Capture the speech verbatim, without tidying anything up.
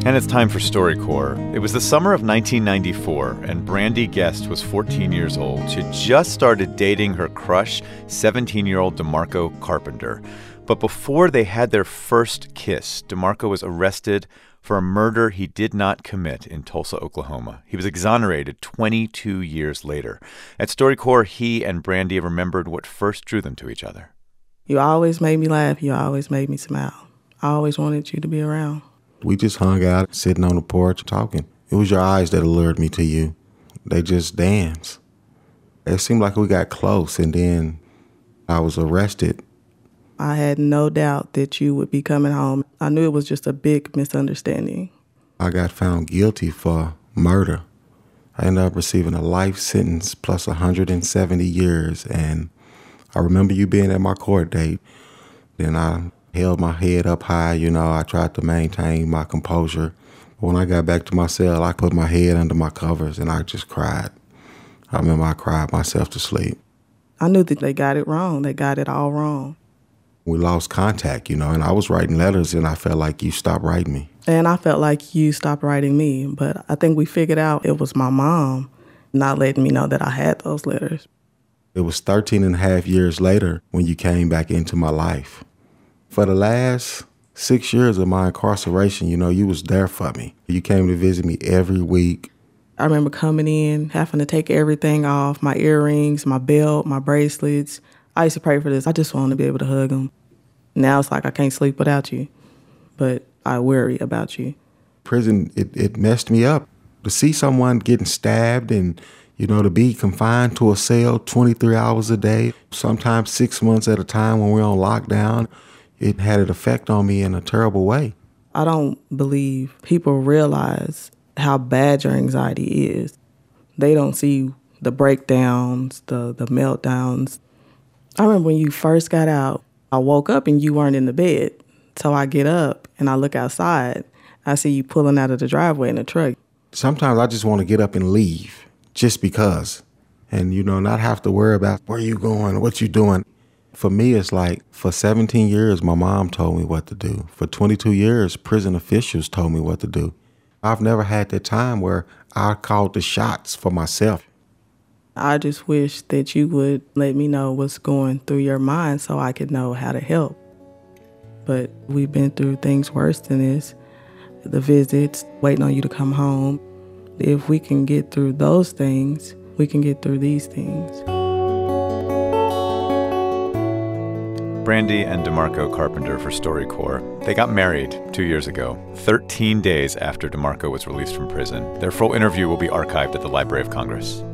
And it's time for StoryCorps. It was the summer of nineteen ninety-four, and Brandy Guest was fourteen years old. She had just started dating her crush, seventeen-year-old DeMarco Carpenter. But before they had their first kiss, DeMarco was arrested for a murder he did not commit in Tulsa, Oklahoma. He was exonerated twenty-two years later. At StoryCorps, he and Brandy remembered what first drew them to each other. You always made me laugh. You always made me smile. I always wanted you to be around. We just hung out, sitting on the porch, talking. It was your eyes that allured me to you. They just danced. It seemed like we got close, and then I was arrested. I had no doubt that you would be coming home. I knew it was just a big misunderstanding. I got found guilty for murder. I ended up receiving a life sentence plus one hundred seventy years, and I remember you being at my court date. Then I held my head up high, you know, I tried to maintain my composure. When I got back to my cell, I put my head under my covers and I just cried. I remember I cried myself to sleep. I knew that they got it wrong. They got it all wrong. We lost contact, you know, and I was writing letters and I felt like you stopped writing me. And I felt like you stopped writing me, but I think we figured out it was my mom not letting me know that I had those letters. It was thirteen and a half years later when you came back into my life. For the last six years of my incarceration, you know, you was there for me. You came to visit me every week. I remember coming in, having to take everything off, my earrings, my belt, my bracelets. I used to pray for this. I just wanted to be able to hug him. Now it's like I can't sleep without you, but I worry about you. Prison, it, it messed me up. To see someone getting stabbed and, you know, to be confined to a cell twenty-three hours a day, sometimes six months at a time when we're on lockdown, it had an effect on me in a terrible way. I don't believe people realize how bad your anxiety is. They don't see the breakdowns, the, the meltdowns. I remember when you first got out, I woke up and you weren't in the bed. So I get up and I look outside. I see you pulling out of the driveway in a truck. Sometimes I just want to get up and leave just because. And, you know, not have to worry about where you going, what you doing. For me, it's like for seventeen years, my mom told me what to do. For twenty-two years, prison officials told me what to do. I've never had that time where I called the shots for myself. I just wish that you would let me know what's going through your mind so I could know how to help. But we've been through things worse than this. The visits, waiting on you to come home. If we can get through those things, we can get through these things. Brandy and DeMarco Carpenter for StoryCorps. They got married two years ago, thirteen days after DeMarco was released from prison. Their full interview will be archived at the Library of Congress.